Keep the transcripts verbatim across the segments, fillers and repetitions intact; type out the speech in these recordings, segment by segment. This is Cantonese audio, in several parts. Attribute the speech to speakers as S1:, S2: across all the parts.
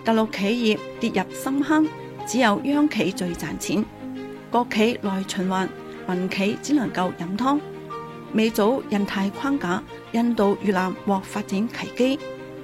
S1: 大陸企業跌入深坑，只有央企最賺錢，國企內循環，民企只能夠飲湯。美組印太框架，印度、越南獲發展契機。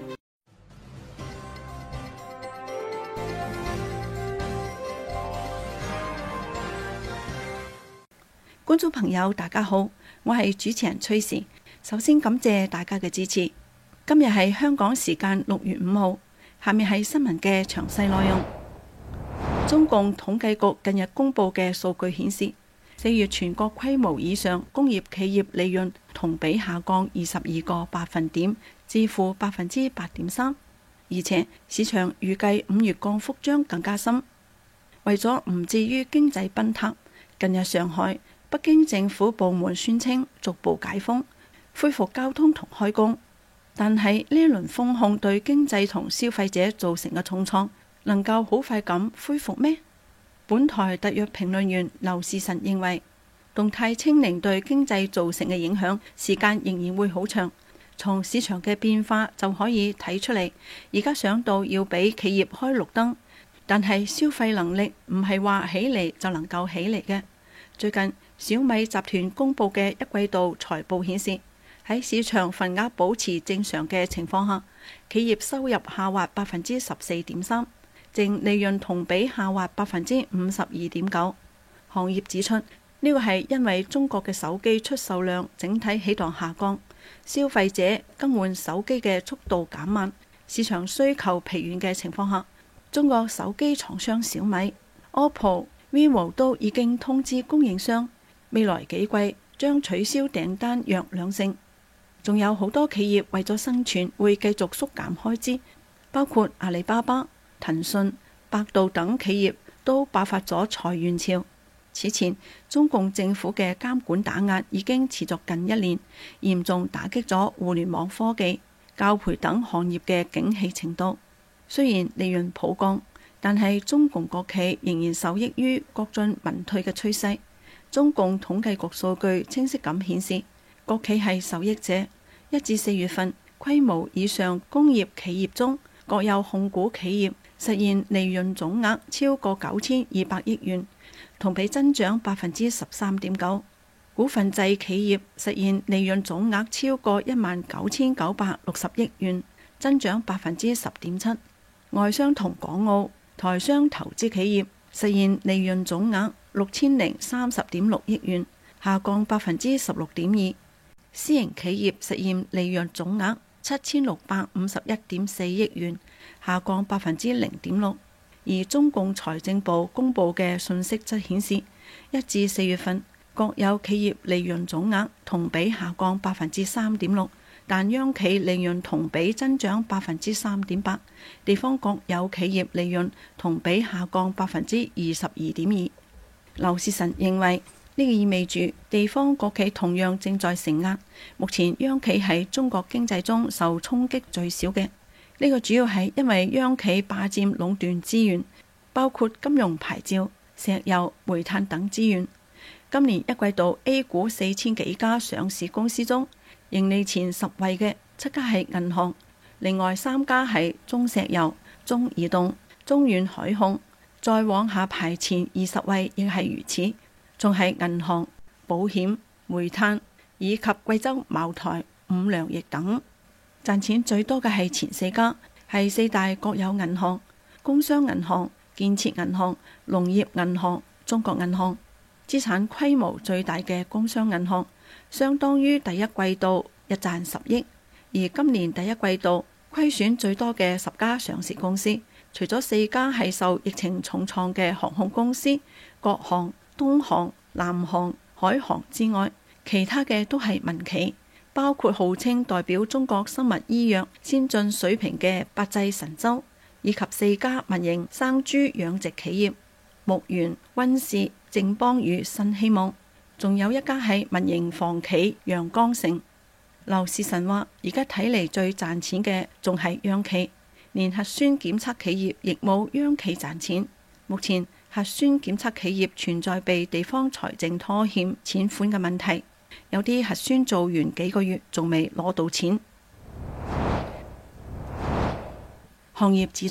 S1: 觀眾朋友大家好，我係主持人崔時。首先感謝大家嘅支持。今日係香港時間六月五號，下面係新聞嘅詳細內容。中共統計局近日公布嘅數據顯示，四月全國規模以上工業企業利潤同比下降二十二個百分點，至負百分之八點三，而且市場預計五月降幅將更加深。為咗唔至於經濟崩塌，近日上海、北京政府部門宣稱逐步解封，恢復交通同開工。但係呢一輪封控對經濟同消費者造成嘅重創，能夠好快咁恢復咩？本台特約評論員劉士臣認為，動態清零對經濟造成嘅影響時間仍然會好長，從市場嘅變化就可以睇出嚟。而家想到要俾企業開綠燈，但係消費能力唔係話起嚟就能夠起嚟嘅。最近小米集團公布嘅一季度財報顯示，喺市場份額保持正常嘅情況下，企業收入下滑百分之十四點三，淨利潤同比下滑百分之五十二點九。行業指出，呢個係因為中國嘅手機出售量整體起檔下降，消費者更換手機嘅速度減慢，市場需求疲軟嘅情況下，中國手機廠商小米、O P P O、vivo 都已經通知供應商，未來幾季將取消訂單約兩成。仲有好多企業為咗生存會繼續縮減開支，包括阿里巴巴、騰訊、百度等企業都爆發咗裁員潮。此前，中共政府嘅監管打壓已經持續近一年，嚴重打擊咗互聯網科技、教培等行業嘅景氣程度。雖然利潤普降，但係中共國企仍然受益於國進民退嘅趨勢。中共統計局數據清晰咁顯示，國企係受益者。一至四月份，規模以上工業企業中，國有控股企業實現利潤總額超過九千二百億元，同比增長百分之十三點九。股份制企業實現利潤總額超過一萬九千九百六十億元，增長百分之十點七。外商同港澳、台商投資企業實現利潤總額六千零三十點六億元，下降百分之十六點二。私營企業實現利潤總額七千六百五十一點四億元，下降百分之零點六。而中共財政部公布嘅信息則顯示，一至四月份國有企業利潤總額同比下降百分之三點六，但央企利潤同比增長百分之三點八，地方國有企業利潤同比下降百分之二十二點二。劉士臣認為，呢個意味住地方國企同樣正在承壓。目前央企喺中國經濟中受衝擊最少嘅，呢個主要係因為央企霸佔壟斷資源，包括金融牌照、石油、煤炭等資源。今年一季度 A 股四千幾家上市公司中，盈利前十位嘅七家係銀行，另外三家係中石油、中移動、中遠海控，再往下排前二十位亦係如此。仲係銀行、保險、煤炭以及貴州茅台、五糧液等。賺錢最多嘅係前四家，係四大國有銀行：工商銀行、建設銀行、農業銀行、中國銀行。資產規模最大嘅工商銀行，相當於第一季度日賺十億。而今年第一季度虧損最多嘅十家上市公司，除咗四家係受疫情重創嘅航空公司，國航、東航、南航、海航之外，其他嘅都係民企，包括號稱代表中國生物醫藥先進水平嘅百濟神州，以及四家民營生豬養殖企業：牧原、溫氏、正邦與新希望。仲有一家係民營房企陽光城。劉士臣話：而家睇嚟最賺錢嘅仲係央企，連核酸檢測企業亦冇央企賺錢。目前核酸檢測企業存在被地方財政拖欠錢款嘅問題，有啲核酸做完幾個月仲未攞到錢。行業指出，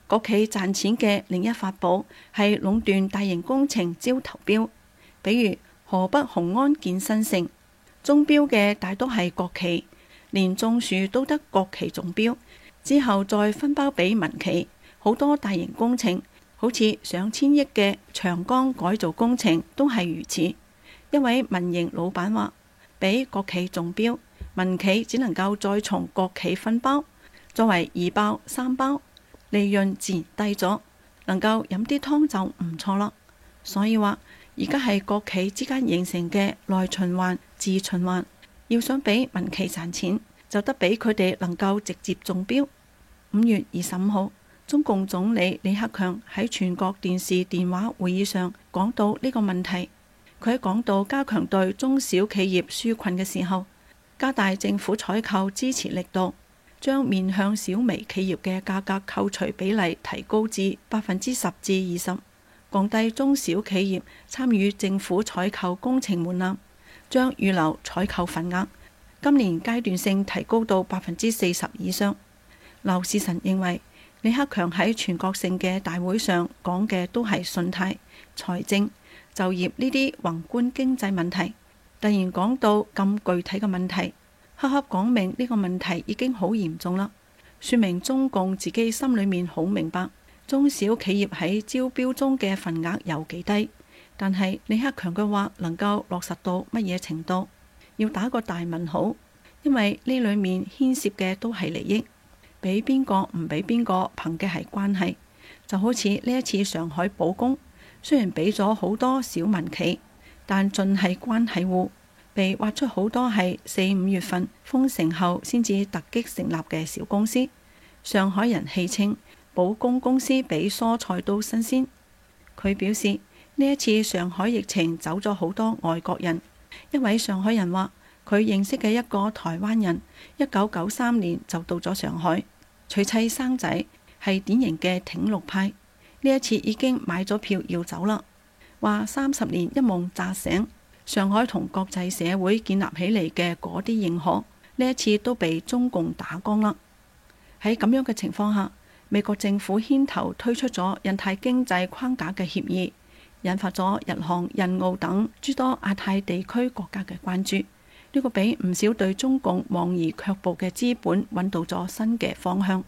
S1: 國企賺錢嘅另一法寶係壟斷大型工程招投標，比如河北雄安健身城，中標嘅大多係國企，連種樹都得國企中標，之後再分包俾民企。好多大型工程，好似上千億嘅長江改造工程都係如此。一位民營老闆話，俾國企中標，民企只能夠再從國企分包，作為二包三包，利潤自然低咗，能夠飲啲湯就唔錯啦。所以話而家係國企之間形成嘅內循環、自循環，要想俾民企賺錢，就得俾佢哋能夠直接中標。五月二十五號，中共總理李克強喺全國電視電話會議上講到呢個問題。佢喺講到加強對中小企業紓困嘅時候，加大政府採購支持力度，將面向小微企業嘅價格扣除比例提高至百分之十至二十，降低中小企業參與政府採購工程門檻，將預留採購份額今年階段性提高到百分之四十以上。劉士臣認為，李克強喺全國性嘅大會上講嘅都係信貸、財政、就業呢啲宏觀經濟問題，突然講到咁具體嘅問題，刻刻講明呢個問題已經好嚴重啦，說明中共自己心裏面好明白中小企業喺招標中嘅份額有幾低，但係李克強嘅話能夠落實到乜嘢程度，要打個大問號，因為呢裏面牽涉嘅都係利益，俾邊個唔俾邊個憑嘅係關係。就好似呢一次上海保供，雖然俾咗好多小民企，但盡係關係戶，被挖出好多係四五月份封城後先至突擊成立嘅小公司。上海人戲稱保供公司比蔬菜都新鮮。佢表示呢一次上海疫情走咗好多外國人。一位上海人話，佢認識嘅一個台灣人一九九三年就到咗上海娶妻生仔，係典型嘅挺綠派。呢一次已經買咗票要走啦，話三十年一夢乍醒，上海同國際社會建立起嚟嘅嗰啲認可，呢一次都被中共打光啦。喺咁樣嘅情況下，美國政府牽頭推出咗印太經濟框架嘅協議，引發咗日韓印澳等諸多亞太地區國家嘅關注。呢個俾唔少對中共望而卻步嘅資本揾到咗新嘅方向。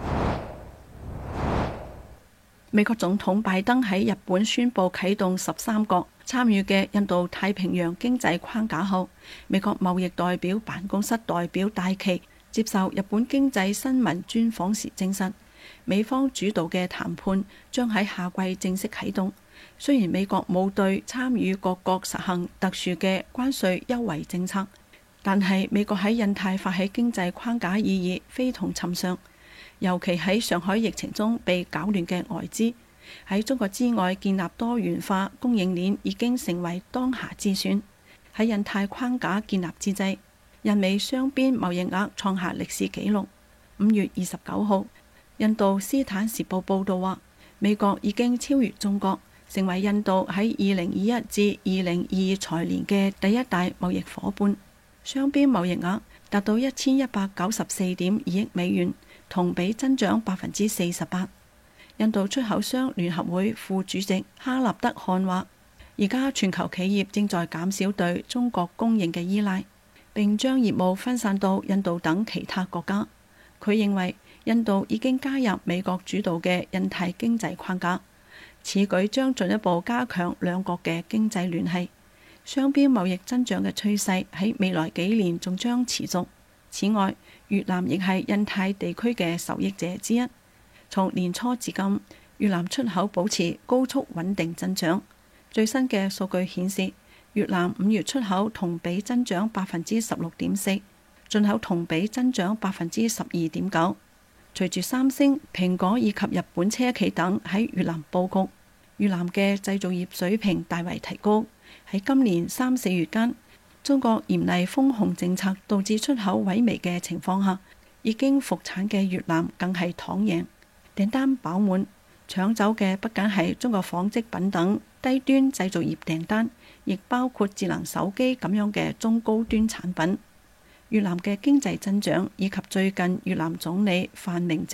S1: 美國總統拜登喺日本宣布啟動十三國參與嘅印度太平洋經濟框架後，美國貿易代表辦公室代表戴琪接受日本經濟新聞專訪時證實，美方主導嘅談判將喺夏季正式啟動。雖然美國冇對參與各國實行特殊嘅關稅優惠政策，但係美國喺印太發起經濟框架意義非同尋常。尤其喺上海疫情中被搞亂嘅外資，喺中國之外建立多元化供應鏈已經成為當下之選。喺印太框架建立之際，印美雙邊貿易額創下歷史紀錄。五月二十九號，印度斯坦時報報道話，美國已經超越中國，成為印度喺二零二一至二零二二財年嘅第一大貿易夥伴，雙邊貿易額達到一千一百九十四點二億美元。同比增長百分之四十八。印度出口商聯合會副主席哈納德漢話，而家全球企業正在減少對中國供應嘅依賴，並將業務分散到印度等其他國家。佢認為印度已經加入美國主導嘅印太經濟框架，此舉將進一步加強兩國嘅經濟聯繫，雙邊貿易增長嘅趨勢喺未來幾年仲將持續。此外，越南亦係印太地區嘅受益者之一。從年初至今，越南出口保持高速穩定增長。最新嘅數據顯示，越南五月出口同比增長百分之十六點四，進口同比增長百分之十二點九。隨住三星、蘋果以及日本車企等喺越南佈局，越南嘅製造業水平大為提高。喺今年三四月間，中國嚴厲封控政策導致出口萎靡嘅情況下，已經復產嘅越南更係躺贏，訂單飽滿，搶走嘅不僅係中國紡織品等低端製造業訂單，亦包括智能手機咁樣嘅中高端產品。越南嘅經濟增長以及最近越南總理范明政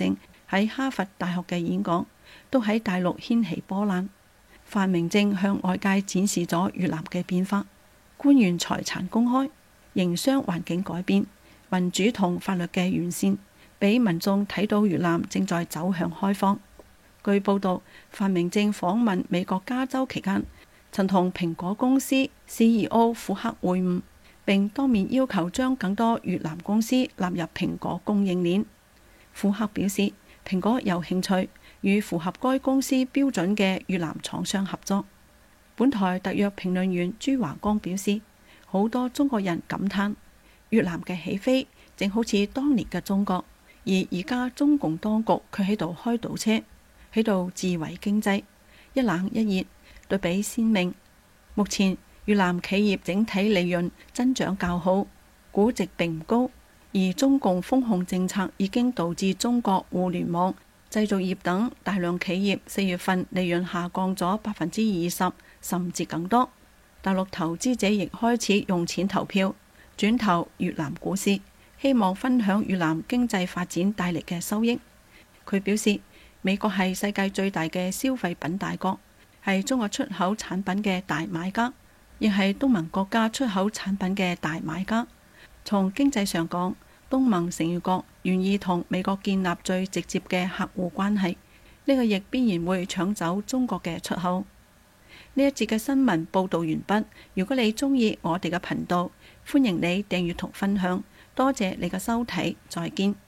S1: 喺哈佛大學嘅演講，都喺大陸掀起波瀾。范明政向外界展示咗越南嘅變化，官員財產公開，營商環境改變，民主同法律嘅完善，俾民眾睇到越南正在走向開放。據報道，范明政訪問美國加州期間，曾同蘋果公司 C E O 庫克會晤，並當面要求將更多越南公司納入蘋果供應鏈。庫克表示，蘋果有興趣與符合該公司標準嘅越南廠商合作。本台特約評論員朱華光表示，好多中國人感嘆越南嘅起飛正好似當年嘅中國，而而家中共當局卻喺度開倒車，喺度自毀經濟，一冷一熱，對比鮮明。目前越南企業整體利潤增長較好，估值並唔高，而中共封控政策已經導致中國互聯網、製造業等大量企業四月份利潤下降咗百分之二十，甚至更多。大陸投資者亦開始用錢投票，轉投越南股市，希望分享越南經濟發展帶嚟嘅收益。佢表示，美國係世界最大嘅消費品大國，係中國出口產品嘅大買家，亦係東盟國家出口產品嘅大買家。從經濟上講，東盟成員國願意同美國建立最直接嘅客戶關係，呢個亦必然會搶走中國嘅出口。呢一節嘅新聞報道完畢。如果你鍾意我哋嘅頻道，歡迎你訂閱同分享。多謝你嘅收睇，再見。